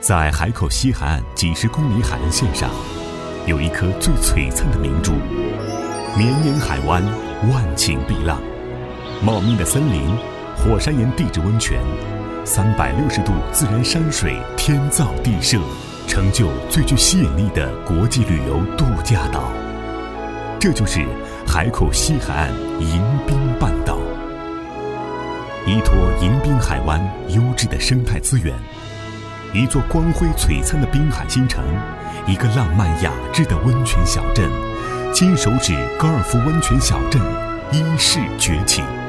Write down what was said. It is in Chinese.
在海口西海岸几十公里海岸线上，有一颗最璀璨的明珠，绵延海湾，万顷碧浪，茂密的森林，火山岩地质温泉，360度自然山水，天造地设，成就最具吸引力的国际旅游度假岛。这就是海口西海岸迎宾半岛，依托迎宾海湾优质的生态资源，一座光辉璀璨的滨海新城，一个浪漫雅致的温泉小镇，金手指高尔夫温泉小镇依势崛起。